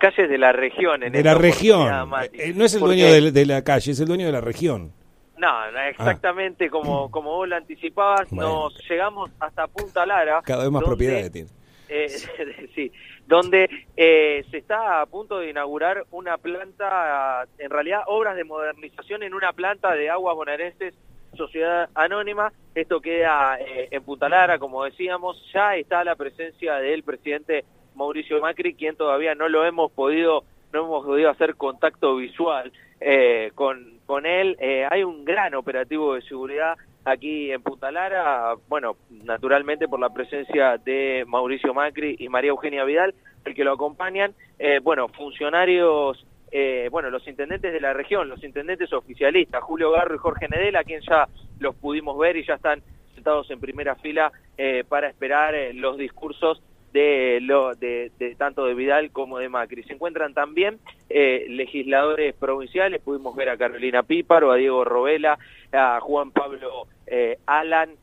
calles de la región. De la región. No es el dueño de la calle, es el dueño de la región. No, exactamente como vos lo anticipabas, bueno. Nos llegamos hasta Punta Lara. Cada vez más propiedades tiene. Sí, donde se está a punto de inaugurar una planta, en realidad obras de modernización en una planta de aguas bonaerenses, Sociedad Anónima. Esto queda en Punta Lara, como decíamos. Ya está la presencia del presidente Mauricio Macri, quien todavía no hemos podido hacer contacto visual con él. Hay un gran operativo de seguridad aquí en Punta Lara, bueno, naturalmente por la presencia de Mauricio Macri y María Eugenia Vidal, el que lo acompañan, funcionarios, los intendentes de la región, los intendentes oficialistas, Julio Garro y Jorge Nedel, a quien ya los pudimos ver y ya están sentados en primera fila para esperar los discursos de tanto de Vidal como de Macri. Se encuentran también legisladores provinciales, pudimos ver a Carolina Píparo, a Diego Robela, a Juan Pablo Alan,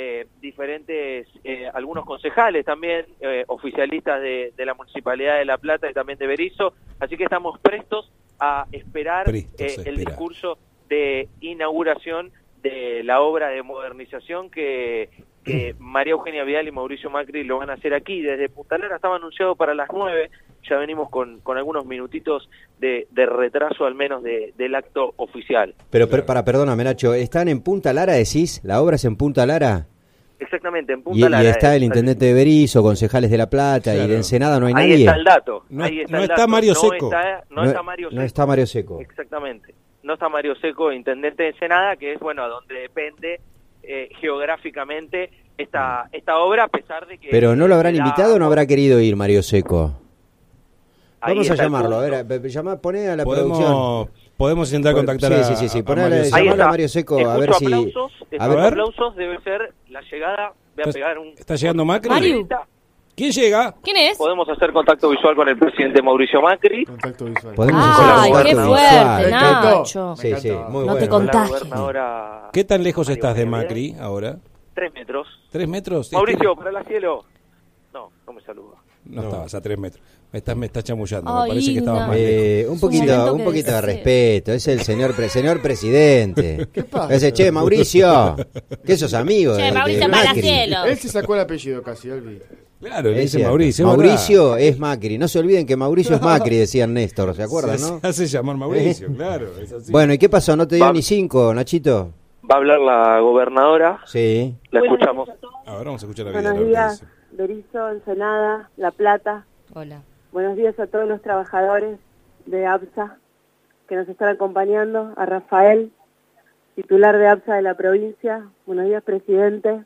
diferentes, algunos concejales también, oficialistas de la Municipalidad de La Plata y también de Berisso, así que estamos prestos a esperar el discurso de inauguración de la obra de modernización que María Eugenia Vidal y Mauricio Macri lo van a hacer aquí. Desde Punta Lara estaba anunciado para las 9, ya venimos con algunos minutitos de retraso al menos del acto oficial. Pero perdóname, Nacho, ¿están en Punta Lara, decís? ¿La obra es en Punta Lara? Exactamente, en Punta Lara. Y está el intendente de Berisso, concejales de La Plata, claro. Y de Ensenada no hay nadie. Ahí está el dato. No está Mario Seco. No está Mario Seco. No está Mario Seco. Exactamente. No está Mario Seco, intendente de Ensenada, que es, donde depende geográficamente esta obra, a pesar de que... ¿Pero no lo habrán invitado o no habrá querido ir Mario Seco? Vamos a llamarlo, a ver, poné a la producción. Podemos intentar contactar a llamarlo a Mario Seco. Escucho a ver si... aplausos, debe ser la llegada... ¿Está llegando Macri? Mario. ¿Quién llega? ¿Quién es? Podemos hacer contacto visual con el presidente Mauricio Macri. Contacto visual. ¡Ay, qué fuerte, Nacho! Sí, muy no bueno. te contagies. ¿Qué tan lejos estás de Macri ahora? 3 metros. ¿3 metros? Mauricio, para el cielo. No me saluda. No estabas a 3 metros. Me estás chamullando. Ay, me parece que estabas más lejos. Un poquito de respeto. Es el señor presidente. ¿Qué pasa? Ese, che, Mauricio, que sos amigo Che, de Mauricio Macri. Palacielo. Él se sacó el apellido casi, olvidé. Claro, le dice cierto. Mauricio. Mauricio es Macri. No se olviden que Mauricio es Macri, decían Néstor, ¿se acuerdan, no? Se hace llamar Mauricio, claro. Es así. Bueno, ¿y qué pasó? ¿No te dio ni 5, Nachito? Va a hablar la gobernadora. Sí. La escuchamos. Ahora vamos a escuchar la Buenos días, Berisso, Ensenada, La Plata. Hola. Buenos días a todos los trabajadores de APSA que nos están acompañando, a Rafael, titular de APSA de la provincia. Buenos días, presidente.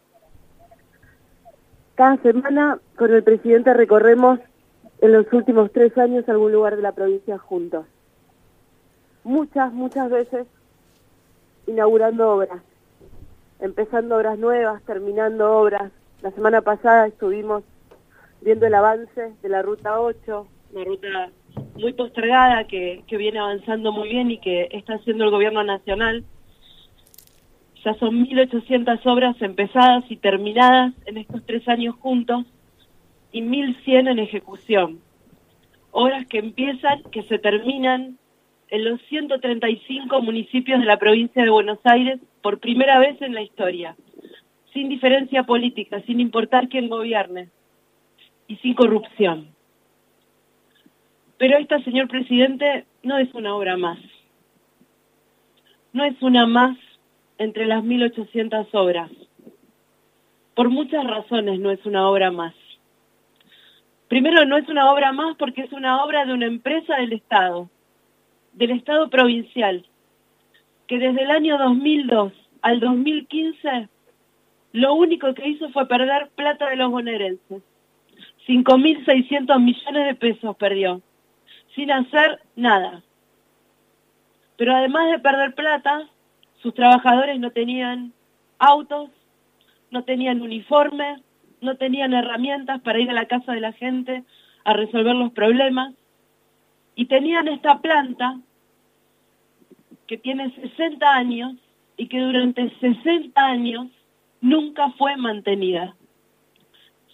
Cada semana con el presidente recorremos en los últimos 3 años algún lugar de la provincia juntos. Muchas veces inaugurando obras, empezando obras nuevas, terminando obras. La semana pasada estuvimos viendo el avance de la Ruta 8, una ruta muy postergada que viene avanzando muy bien y que está haciendo el gobierno nacional. Ya son 1.800 obras empezadas y terminadas en estos 3 años juntos y 1.100 en ejecución. Obras que empiezan, que se terminan en los 135 municipios de la provincia de Buenos Aires por primera vez en la historia, sin diferencia política, sin importar quién gobierne y sin corrupción. Pero esta, señor presidente, no es una obra más. No es una más entre las 1.800 obras. Por muchas razones no es una obra más. Primero, no es una obra más porque es una obra de una empresa del Estado provincial, que desde el año 2002 al 2015 lo único que hizo fue perder plata de los bonaerenses. 5.600 millones de pesos perdió, sin hacer nada. Pero además de perder plata, sus trabajadores no tenían autos, no tenían uniforme, no tenían herramientas para ir a la casa de la gente a resolver los problemas. Y tenían esta planta que tiene 60 años y que durante 60 años nunca fue mantenida.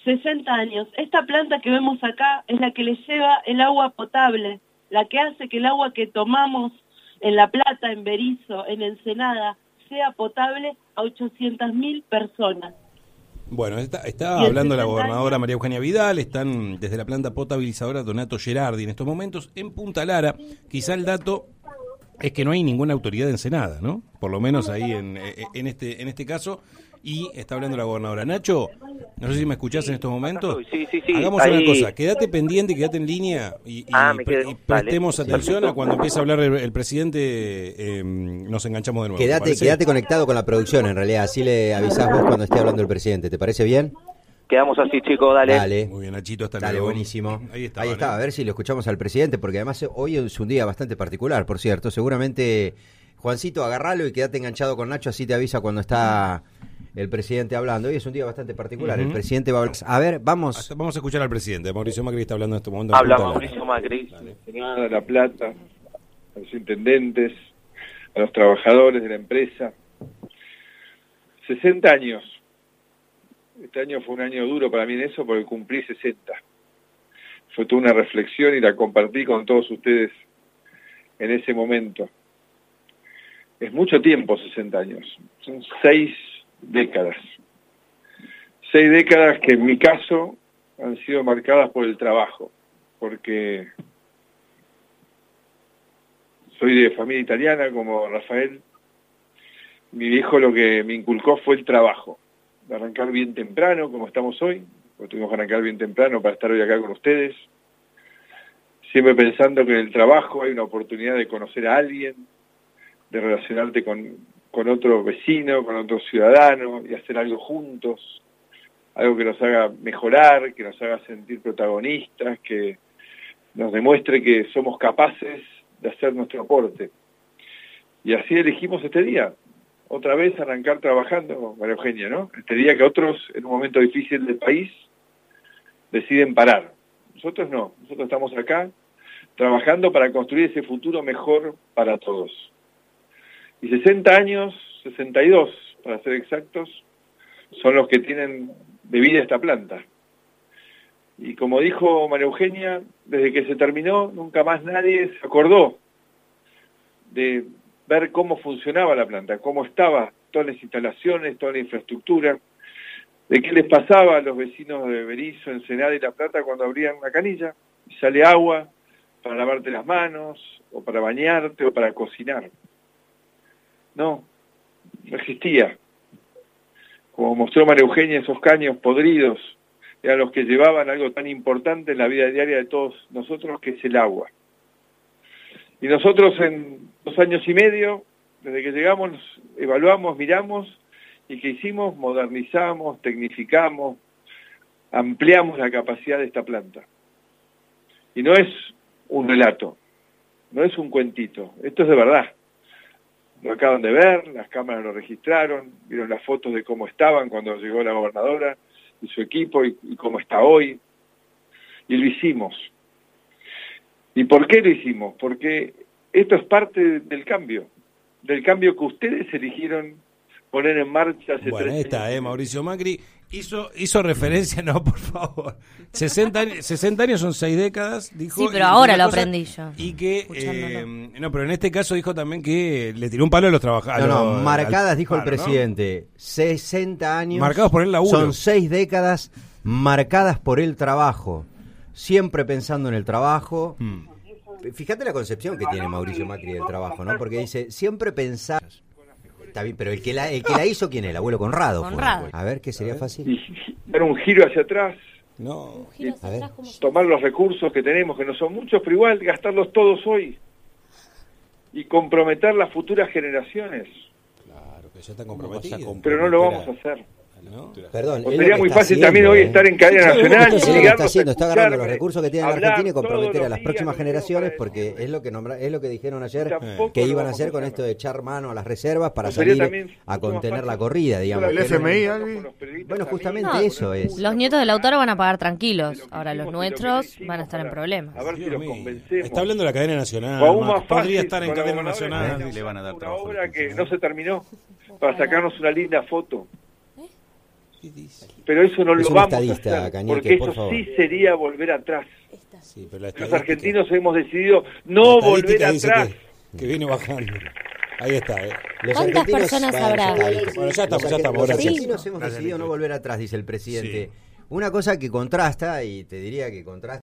60 años. Esta planta que vemos acá es la que le lleva el agua potable, la que hace que el agua que tomamos en La Plata, en Berisso, en Ensenada, sea potable a 800.000 personas. Bueno, está hablando la gobernadora María Eugenia Vidal, están desde la planta potabilizadora Donato Gerardi en estos momentos en Punta Lara. Quizá el dato es que no hay ninguna autoridad de Ensenada, ¿no? Por lo menos ahí en este caso. Y está hablando la gobernadora. Nacho, no sé si me escuchás en estos momentos. Sí. Hagamos una cosa, quédate pendiente, quédate en línea y prestemos atención a cuando empiece a hablar el presidente, nos enganchamos de nuevo. Quédate conectado con la producción, en realidad, así le avisás vos cuando esté hablando el presidente. ¿Te parece bien? Quedamos así, chicos, dale. Muy bien, Nachito, hasta luego. Dale, buenísimo. Ahí está, a ver si lo escuchamos al presidente, porque además hoy es un día bastante particular, por cierto. Seguramente, Juancito, agarralo y quédate enganchado con Nacho, así te avisa cuando está el presidente hablando. Hoy es un día bastante particular. El presidente va a hablar. A ver, vamos a escuchar al presidente. Mauricio Macri está hablando en este momento. Habla Mauricio Macri. A La Plata, a los intendentes, a los trabajadores de la empresa. 60 años. Este año fue un año duro para mí en eso porque cumplí 60. Fue toda una reflexión y la compartí con todos ustedes en ese momento. Es mucho tiempo 60 años. Son 6 décadas. 6 décadas que en mi caso han sido marcadas por el trabajo, porque soy de familia italiana como Rafael. Mi viejo lo que me inculcó fue el trabajo, de arrancar bien temprano como estamos hoy, porque tuvimos que arrancar bien temprano para estar hoy acá con ustedes, siempre pensando que en el trabajo hay una oportunidad de conocer a alguien, de relacionarte con otro vecino, con otro ciudadano y hacer algo juntos, algo que nos haga mejorar, que nos haga sentir protagonistas, que nos demuestre que somos capaces de hacer nuestro aporte. Y así elegimos este día, otra vez arrancar trabajando, María Eugenia, ¿no? Este día que otros, en un momento difícil del país, deciden parar. Nosotros no, nosotros estamos acá trabajando para construir ese futuro mejor para todos. Y 60 años, 62 para ser exactos, son los que tienen de vida esta planta. Y como dijo María Eugenia, desde que se terminó, nunca más nadie se acordó de ver cómo funcionaba la planta, cómo estaba todas las instalaciones, toda la infraestructura, de qué les pasaba a los vecinos de Berisso, Ensenada y La Plata cuando abrían una canilla y sale agua para lavarte las manos, o para bañarte, o para cocinar. No existía. Como mostró María Eugenia, esos caños podridos eran los que llevaban algo tan importante en la vida diaria de todos nosotros, que es el agua. Y nosotros en 2 años y medio, desde que llegamos, evaluamos, miramos, y ¿qué hicimos? Modernizamos, tecnificamos, ampliamos la capacidad de esta planta. Y no es un relato, no es un cuentito, esto es de verdad. Lo acaban de ver, las cámaras lo registraron, vieron las fotos de cómo estaban cuando llegó la gobernadora y su equipo y cómo está hoy. Y lo hicimos. ¿Y por qué lo hicimos? Porque esto es parte del cambio que ustedes eligieron poner en marcha hace 3 años. Ahí está, Mauricio Macri hizo referencia, no, por favor. 60 años son 6 décadas, dijo. Sí, pero ahora lo aprendí yo. Y que, no, pero en este caso dijo también que le tiró un palo a los trabajadores. No, marcadas, dijo el presidente, ¿no? 60 años. Marcados por el laburo. Son 6 décadas marcadas por el trabajo. Siempre pensando en el trabajo. Fíjate la concepción que tiene Mauricio Macri del trabajo, ¿no? Porque dice, siempre pensar. Está bien, pero el que la hizo, ¿quién es? El abuelo Conrado. A ver, ¿qué sería fácil? Y dar un giro hacia atrás. No. Tomar los recursos que tenemos, que no son muchos, pero igual gastarlos todos hoy. Y comprometer las futuras generaciones. Claro, que ya están comprometidas. Pero no lo vamos a hacer. ¿No? Perdón, sería muy fácil también hoy estar en cadena nacional. Está agarrando los recursos que tiene la Argentina y comprometer a las próximas generaciones, porque es lo que dijeron ayer que iban a hacer con esto de echar mano a las reservas para salir a contener la corrida, digamos. El FMI, bueno, justamente eso es. Los nietos de Lautaro van a pagar tranquilos, ahora los nuestros van a estar en problemas. A ver si los convencemos. Está hablando de la cadena nacional. Podría estar en cadena nacional. Y le van a dar una obra que no se terminó para sacarnos una linda foto. Pero eso no Es lo un vamos a estadista, hacer, Cañete, porque por eso favor. sí sería volver atrás. Sí, pero la Los estadística- argentinos hemos decidido no la volver estadística dice atrás. que viene bajando. Ahí está, Los ¿Cuántas argentinos- personas Bueno, habrá? está bien. Bueno, ya estamos, Los ya estamos, Los gracias. argentinos hemos Gracias, decidido no Víctor. volver atrás, dice el presidente. Sí. Una cosa que contrasta, y te diría que contrasta